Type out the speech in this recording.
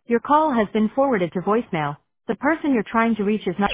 Your call has been forwarded to voicemail. The person you're trying to reach is not